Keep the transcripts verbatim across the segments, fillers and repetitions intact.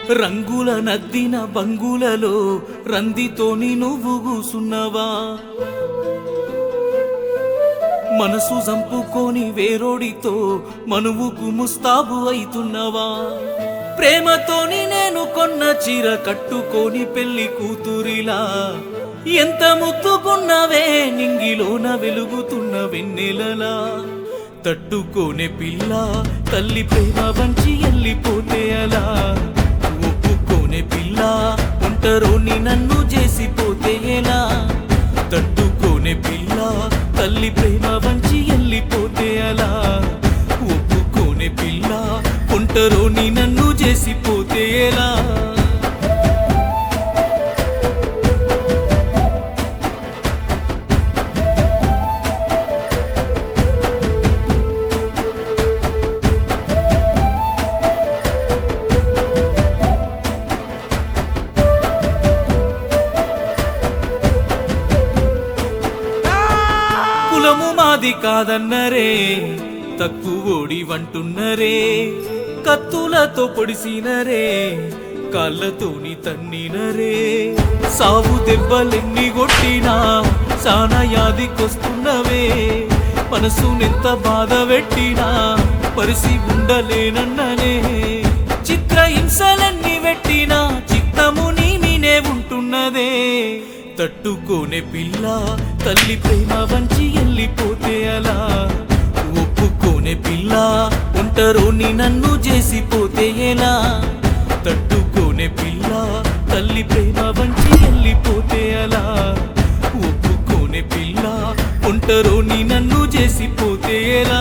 రంగుల నద్దిన బంగులలో రందితోని నువ్వు కూసున్నవా మనసు చంపుకొని వేరోడితో మనువుకు ముస్తాబు అయితున్నవా ప్రేమతోని నేను కొన్న చీర కట్టుకొని పెళ్లి కూతురిలా ఎంత ముత్తుకున్నవే నింగిలోన వెలుగుతున్న వెన్నెలలా తట్టుకోనే పిల్ల తల్లి ప్రేమ వంచి ఎల్లిపోతే అలా ఒప్పుకోనే పిల్ల ఒంటరోని నన్ను చేసిపోతే ఎలా తట్టుకోనే పిల్ల తల్లి ప్రేమ వంచి ఎల్లిపోతే అలా ఒప్పుకోనే పిల్ల ఒంటరోని నన్ను చేసిపోతే ఎలా కులము మాది కాదన్నరే తక్కువోడి వంటున్నరే కత్తులతో పొడిసినరే కాళ్ళతోని తన్నినరే సావు దెబ్బలెన్ని కొట్టినా సానా యాదికొస్తున్నవే మనసునెంత బాధ పెట్టినా పరిసి ఉండలేనన్ననే చిత్ర హింసలన్నీ పెట్టినా చిత్తము నీ మీనే ఉంటున్నదే తట్టుకోనే పిల్ల తల్లి ప్రేమ వంచి ఎల్లిపోతే అలా ఒప్పుకోనే పిల్ల ఒంటరోని నన్ను చేసిపోతే ఎలా తట్టుకోనే పిల్ల తల్లి ప్రేమ వంచి ఎల్లిపోతే అలా ఒప్పుకోనే పిల్ల ఒంటరోని నన్ను చేసిపోతే ఎలా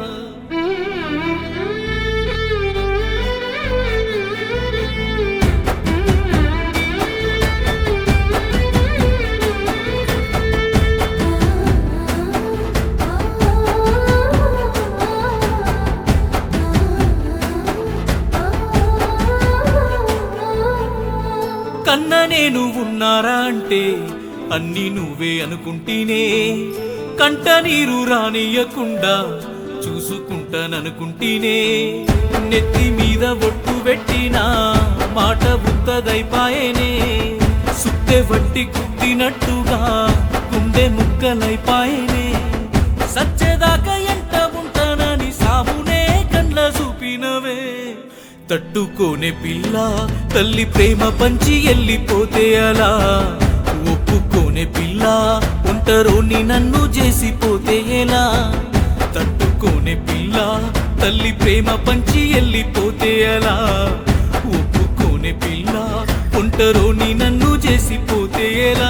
కన్న నేను ఉన్నారా అంటే అన్ని నువ్వే అనుకుంటేనే కంట నీరు రానియకుండా చూసుకుంటాననుకుంటేనే నెత్తి మీద ఒట్టు పెట్టినా మాట ఉత్తదైపాయనే సుత్తె వట్టి కుట్టినట్టుగా గుండె ముక్కలైపాయనే సచ్చేదాకా ఎంట ఉంటానని సామునే కండ్ల చూపినవే తట్టుకోనే పిల్ల తల్లి ప్రేమ పంచి ఎల్లిపోతే అలా ఒప్పుకోనే పిల్ల ఒంటరోని నన్ను చేసిపోతే ఎలా తట్టుకోనే పిల్ల తల్లి ప్రేమ పంచి ఎల్లిపోతే అలా ఒప్పుకోనే పిల్ల ఒంటరోని నన్ను చేసిపోతే ఎలా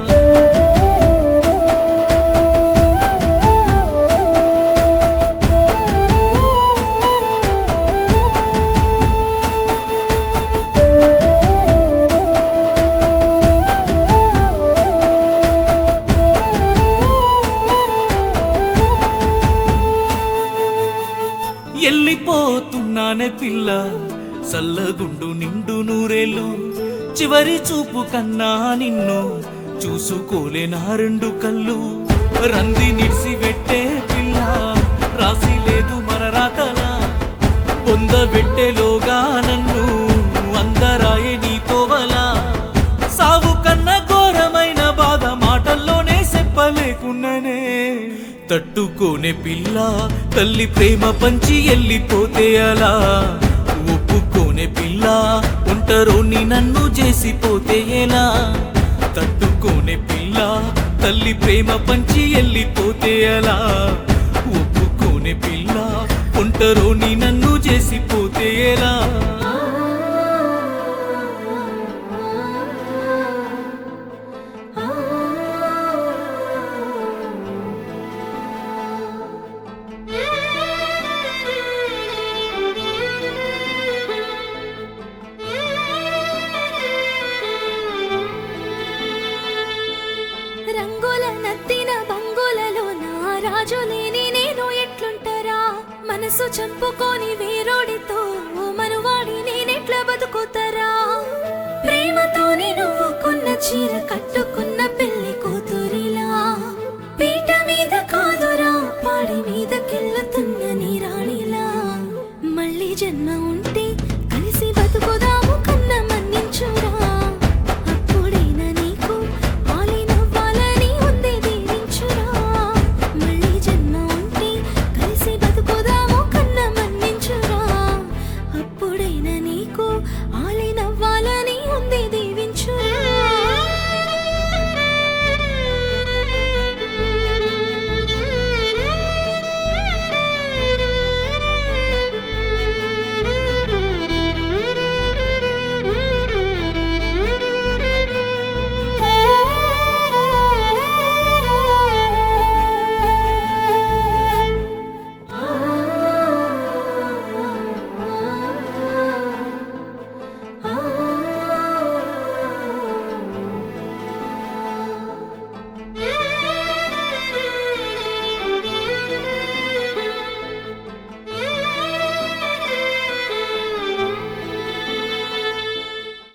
ఎల్లిపోతున్నానే పిల్ల సల్లగుండు నిండు నూరేళ్ళు చివరి చూపు కన్నా నిన్ను చూసుకోలే నా రెండు కళ్ళు రంది నిడిసి పెట్టే పిల్ల రాసి లేదు మన రాతలా పొందబెట్టేలోగా నన్ను అందరాయే నీతోవలా సావు కన్నా ఘోరమైన బాధ మాటల్లోనే చెప్పలేకున్ననే తట్టుకోనే పిల్ల తల్లి ప్రేమ పంచి ఎల్లిపోతే అలా ఒప్పుకోనే పిల్ల ఒంటరోని నన్ను చేసిపోతే ఎలా తట్టుకోనే పిల్ల తల్లి ప్రేమ పంచి ఎల్లిపోతే అలా ఒప్పుకోనే పిల్ల ఒంటరోని నన్ను చేసిపోతే ఎలా రంగుల నత్తిన బంగులలో నా రాజులేని నేను ఎట్లుంటరా మనసు చంపుకొని వేరోడితో మనువాడి నేనెట్లా బతుకుతారా ప్రేమతోని నువ్వు కొన్న చీర